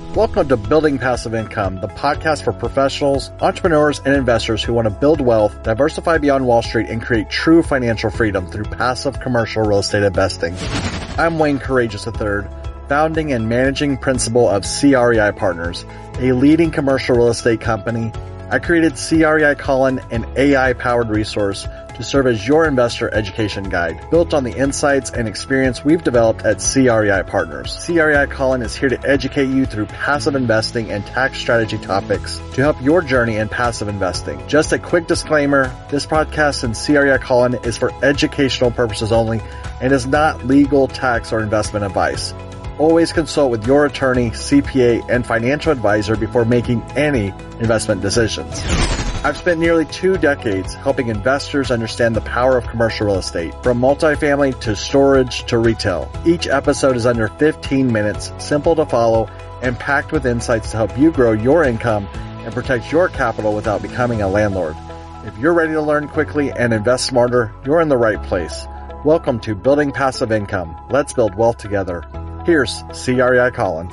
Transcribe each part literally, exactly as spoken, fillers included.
Welcome to Building Passive Income, the podcast for professionals, entrepreneurs, and investors who want to build wealth, diversify beyond Wall Street, and create true financial freedom through passive commercial real estate investing. I'm Wayne Courageous the third, founding and managing principal of C R E I Partners, a leading commercial real estate company. I created C R E I Colin, an A I-powered resource to serve as your investor education guide, built on the insights and experience we've developed at C R E I Partners. C R E I Colin is here to educate you through passive investing and tax strategy topics to help your journey in passive investing. Just a quick disclaimer, this podcast and C R E I Colin is for educational purposes only and is not legal, tax, or investment advice. Always consult with your attorney, C P A, and financial advisor before making any investment decisions. I've spent nearly two decades helping investors understand the power of commercial real estate, from multifamily to storage to retail. Each episode is under fifteen minutes, simple to follow, and packed with insights to help you grow your income and protect your capital without becoming a landlord. If you're ready to learn quickly and invest smarter, you're in the right place. Welcome to Building Passive Income. Let's build wealth together. Here's C R E I Colin.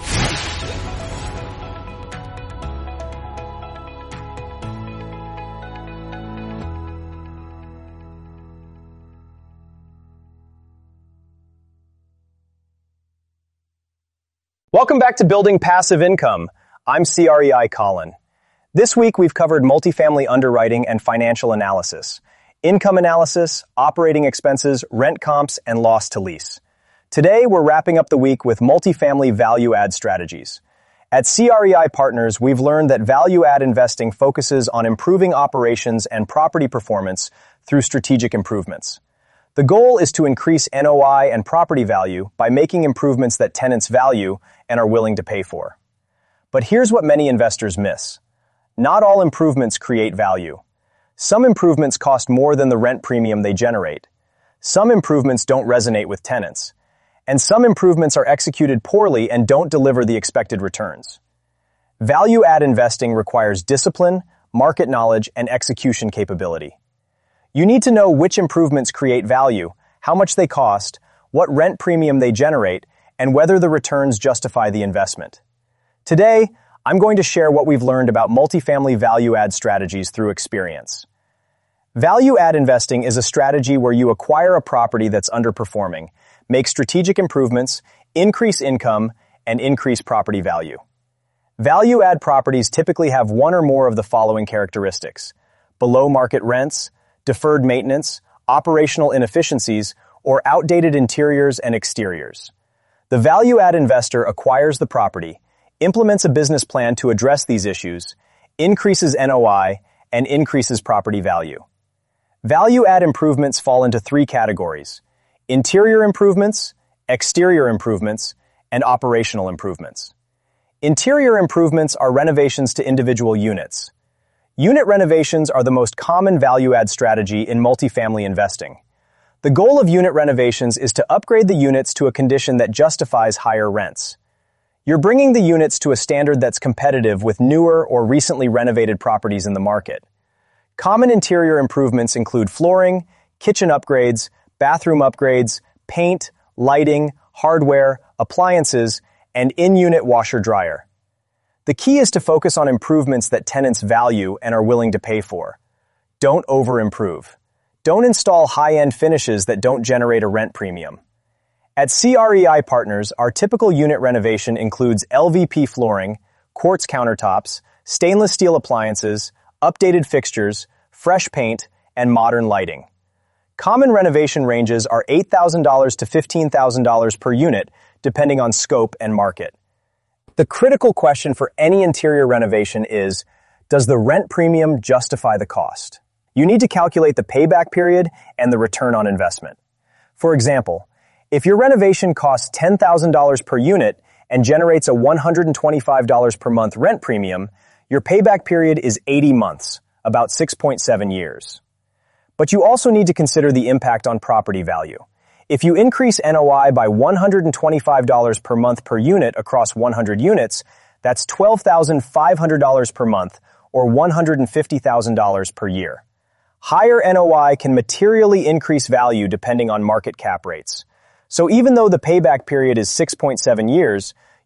Welcome back to Building Passive Income. I'm C R E I Colin. This week we've covered multifamily underwriting and financial analysis, income analysis, operating expenses, rent comps, and loss to lease. Today, we're wrapping up the week with multifamily value-add strategies. At C R E I Partners, we've learned that value-add investing focuses on improving operations and property performance through strategic improvements. The goal is to increase N O I and property value by making improvements that tenants value and are willing to pay for. But here's what many investors miss. Not all improvements create value. Some improvements cost more than the rent premium they generate. Some improvements don't resonate with tenants. And some improvements are executed poorly and don't deliver the expected returns. Value-add investing requires discipline, market knowledge, and execution capability. You need to know which improvements create value, how much they cost, what rent premium they generate, and whether the returns justify the investment. Today, I'm going to share what we've learned about multifamily value-add strategies through experience. Value-add investing is a strategy where you acquire a property that's underperforming, make strategic improvements, increase income, and increase property value. Value-add properties typically have one or more of the following characteristics: below-market rents, deferred maintenance, operational inefficiencies, or outdated interiors and exteriors. The value-add investor acquires the property, implements a business plan to address these issues, increases N O I, and increases property value. Value-add improvements fall into three categories: interior improvements, exterior improvements, and operational improvements. Interior improvements are renovations to individual units. Unit renovations are the most common value-add strategy in multifamily investing. The goal of unit renovations is to upgrade the units to a condition that justifies higher rents. You're bringing the units to a standard that's competitive with newer or recently renovated properties in the market. Common interior improvements include flooring, kitchen upgrades, bathroom upgrades, paint, lighting, hardware, appliances, and in-unit washer-dryer. The key is to focus on improvements that tenants value and are willing to pay for. Don't over-improve. Don't install high-end finishes that don't generate a rent premium. At C R E I Partners, our typical unit renovation includes L V P flooring, quartz countertops, stainless steel appliances, updated fixtures, fresh paint, and modern lighting. Common renovation ranges are eight thousand dollars to fifteen thousand dollars per unit, depending on scope and market. The critical question for any interior renovation is, does the rent premium justify the cost? You need to calculate the payback period and the return on investment. For example, if your renovation costs ten thousand dollars per unit and generates a one hundred twenty-five dollars per month rent premium, your payback period is eighty months, about six point seven years. But you also need to consider the impact on property value. If you increase N O I by one hundred twenty-five dollars per month per unit across one hundred units, that's twelve thousand five hundred dollars per month or one hundred fifty thousand dollars per year. Higher N O I can materially increase value depending on market cap rates. So even though the payback period is six point seven years,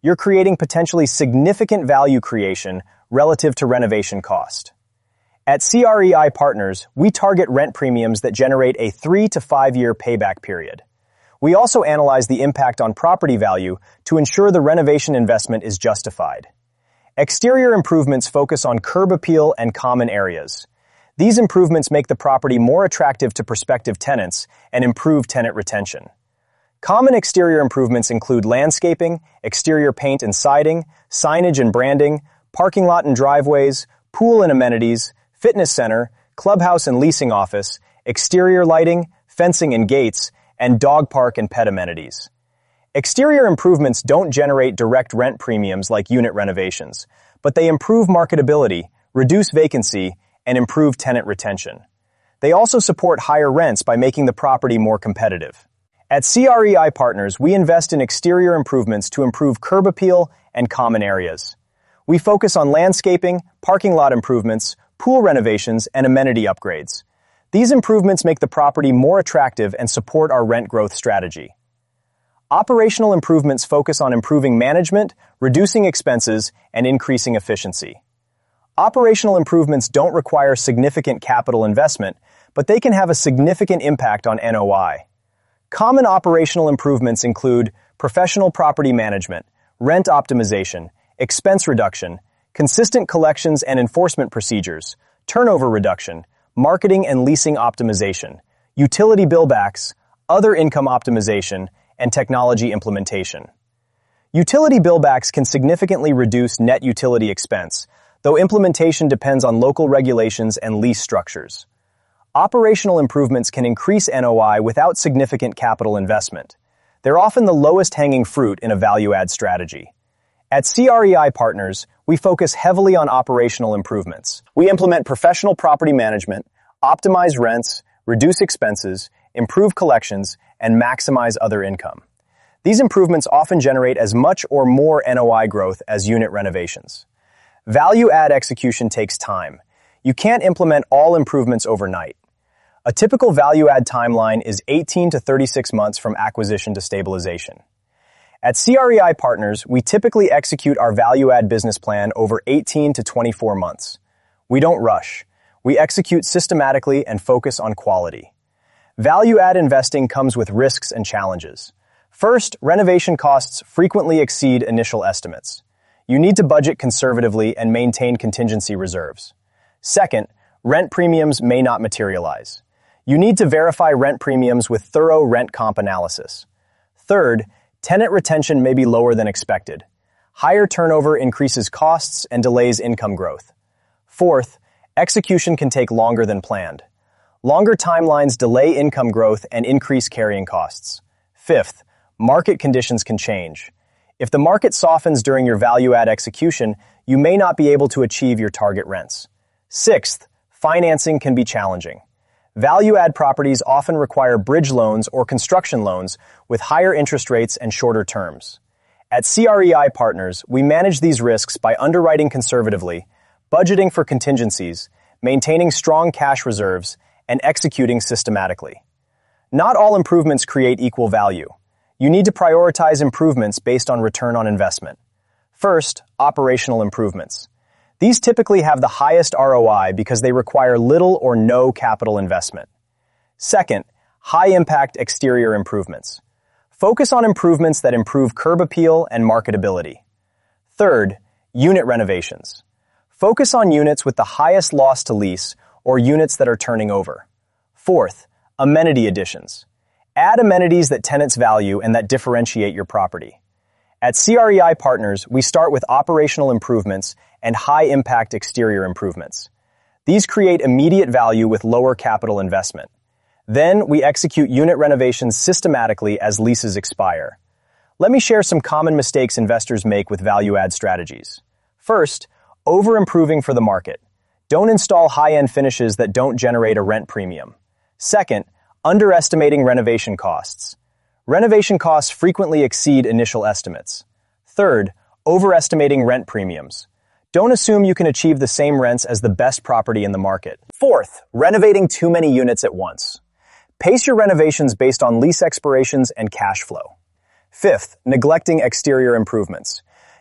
you're creating potentially significant value creation relative to renovation cost. At C R E I Partners, we target rent premiums that generate a three to five year payback period. We also analyze the impact on property value to ensure the renovation investment is justified. Exterior improvements focus on curb appeal and common areas. These improvements make the property more attractive to prospective tenants and improve tenant retention. Common exterior improvements include landscaping, exterior paint and siding, signage and branding, parking lot and driveways, pool and amenities, fitness center, clubhouse and leasing office, exterior lighting, fencing and gates, and dog park and pet amenities. Exterior improvements don't generate direct rent premiums like unit renovations, but they improve marketability, reduce vacancy, and improve tenant retention. They also support higher rents by making the property more competitive. At C R E I Partners, we invest in exterior improvements to improve curb appeal and common areas. We focus on landscaping, parking lot improvements, pool renovations, and amenity upgrades. These improvements make the property more attractive and support our rent growth strategy. Operational improvements focus on improving management, reducing expenses, and increasing efficiency. Operational improvements don't require significant capital investment, but they can have a significant impact on N O I. Common operational improvements include professional property management, rent optimization, expense reduction, consistent collections and enforcement procedures, turnover reduction, marketing and leasing optimization, utility billbacks, other income optimization, and technology implementation. Utility billbacks can significantly reduce net utility expense, though implementation depends on local regulations and lease structures. Operational improvements can increase N O I without significant capital investment. They're often the lowest hanging fruit in a value-add strategy. At C R E I Partners, we focus heavily on operational improvements. We implement professional property management, optimize rents, reduce expenses, improve collections, and maximize other income. These improvements often generate as much or more N O I growth as unit renovations. Value-add execution takes time. You can't implement all improvements overnight. A typical value-add timeline is eighteen to thirty-six months from acquisition to stabilization. At C R E I Partners, we typically execute our value-add business plan over eighteen to twenty-four months. We don't rush. We execute systematically and focus on quality. Value-add investing comes with risks and challenges. First, renovation costs frequently exceed initial estimates. You need to budget conservatively and maintain contingency reserves. Second, rent premiums may not materialize. You need to verify rent premiums with thorough rent comp analysis. Third, tenant retention may be lower than expected. Higher turnover increases costs and delays income growth. Fourth, execution can take longer than planned. Longer timelines delay income growth and increase carrying costs. Fifth, market conditions can change. If the market softens during your value-add execution, you may not be able to achieve your target rents. Sixth, financing can be challenging. Value-add properties often require bridge loans or construction loans with higher interest rates and shorter terms. At C R E I Partners, we manage these risks by underwriting conservatively, budgeting for contingencies, maintaining strong cash reserves, and executing systematically. Not all improvements create equal value. You need to prioritize improvements based on return on investment. First, operational improvements. These typically have the highest R O I because they require little or no capital investment. Second, high-impact exterior improvements. Focus on improvements that improve curb appeal and marketability. Third, unit renovations. Focus on units with the highest loss to lease or units that are turning over. Fourth, amenity additions. Add amenities that tenants value and that differentiate your property. At C R E I Partners, we start with operational improvements and high-impact exterior improvements. These create immediate value with lower capital investment. Then, we execute unit renovations systematically as leases expire. Let me share some common mistakes investors make with value-add strategies. First, over-improving for the market. Don't install high-end finishes that don't generate a rent premium. Second, underestimating renovation costs. Renovation costs frequently exceed initial estimates. Third, overestimating rent premiums. Don't assume you can achieve the same rents as the best property in the market. Fourth, renovating too many units at once. Pace your renovations based on lease expirations and cash flow. Fifth, neglecting exterior improvements.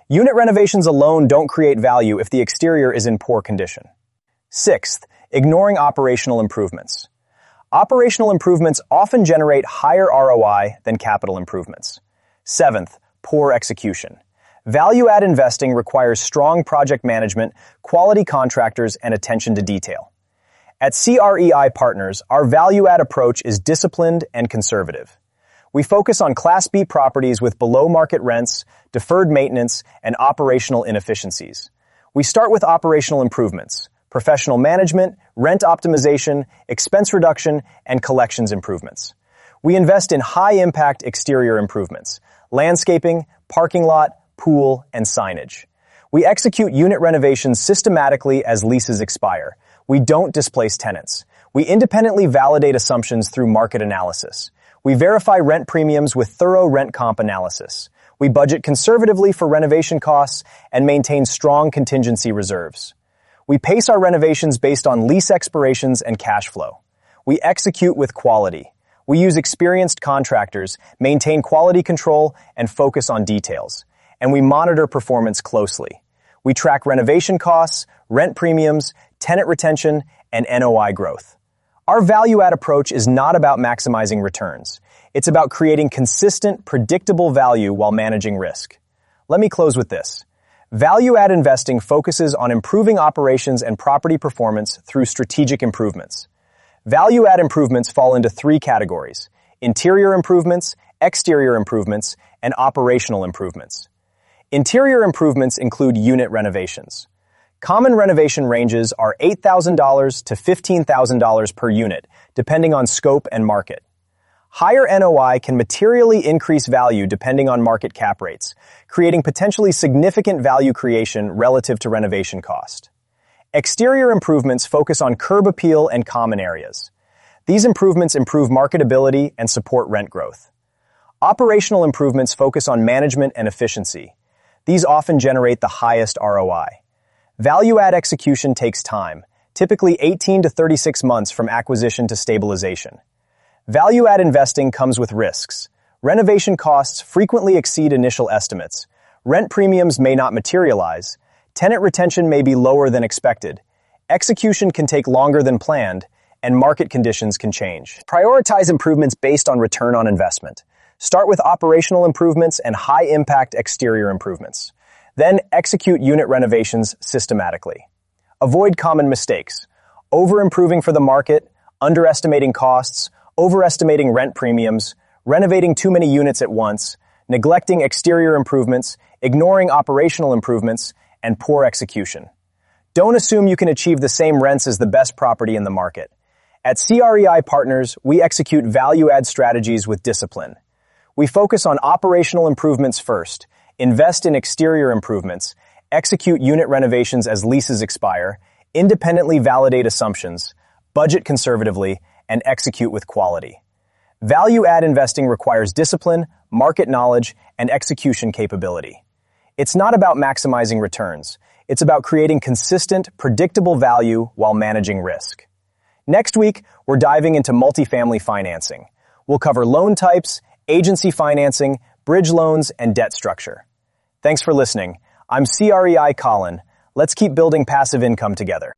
Unit renovations alone don't create value if the exterior is in poor condition. Sixth, ignoring operational improvements. Operational improvements often generate higher R O I than capital improvements. Seventh, poor execution. Value-add investing requires strong project management, quality contractors, and attention to detail. At C R E I Partners, our value-add approach is disciplined and conservative. We focus on Class B properties with below-market rents, deferred maintenance, and operational inefficiencies. We start with operational improvements, professional management, rent optimization, expense reduction, and collections improvements. We invest in high-impact exterior improvements, landscaping, parking lot, pool, and signage. We execute unit renovations systematically as leases expire. We don't displace tenants. We independently validate assumptions through market analysis. We verify rent premiums with thorough rent comp analysis. We budget conservatively for renovation costs and maintain strong contingency reserves. We pace our renovations based on lease expirations and cash flow. We execute with quality. We use experienced contractors, maintain quality control, and focus on details. And we monitor performance closely. We track renovation costs, rent premiums, tenant retention, and N O I growth. Our value-add approach is not about maximizing returns. It's about creating consistent, predictable value while managing risk. Let me close with this. Value-add investing focuses on improving operations and property performance through strategic improvements. Value-add improvements fall into three categories: interior improvements, exterior improvements, and operational improvements. Interior improvements include unit renovations. Common renovation ranges are eight thousand dollars to fifteen thousand dollars per unit, depending on scope and market. Higher N O I can materially increase value depending on market cap rates, creating potentially significant value creation relative to renovation cost. Exterior improvements focus on curb appeal and common areas. These improvements improve marketability and support rent growth. Operational improvements focus on management and efficiency. These often generate the highest R O I. Value-add execution takes time, typically eighteen to thirty-six months from acquisition to stabilization. Value-add investing comes with risks. Renovation costs frequently exceed initial estimates. Rent premiums may not materialize. Tenant retention may be lower than expected. Execution can take longer than planned, and market conditions can change. Prioritize improvements based on return on investment. Start with operational improvements and high-impact exterior improvements. Then execute unit renovations systematically. Avoid common mistakes: over-improving for the market, underestimating costs, overestimating rent premiums, renovating too many units at once, neglecting exterior improvements, ignoring operational improvements, and poor execution. Don't assume you can achieve the same rents as the best property in the market. At C R E I Partners, we execute value-add strategies with discipline. We focus on operational improvements first, invest in exterior improvements, execute unit renovations as leases expire, independently validate assumptions, budget conservatively, and execute with quality. Value-add investing requires discipline, market knowledge, and execution capability. It's not about maximizing returns. It's about creating consistent, predictable value while managing risk. Next week, we're diving into multifamily financing. We'll cover loan types, agency financing, bridge loans, and debt structure. Thanks for listening. I'm C R E I Colin. Let's keep building passive income together.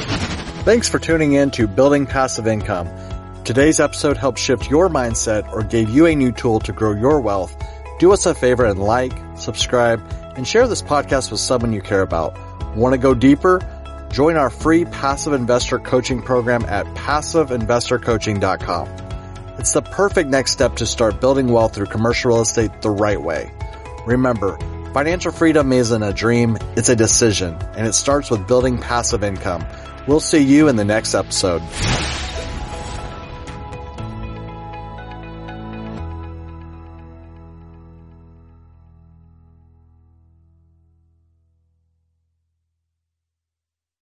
Thanks for tuning in to Building Passive Income. Today's episode helped shift your mindset or gave you a new tool to grow your wealth. Do us a favor and like, subscribe, and share this podcast with someone you care about. Want to go deeper? Join our free passive investor coaching program at passive investor coaching dot com. It's the perfect next step to start building wealth through commercial real estate the right way. Remember, financial freedom isn't a dream, it's a decision, and it starts with building passive income. We'll see you in the next episode.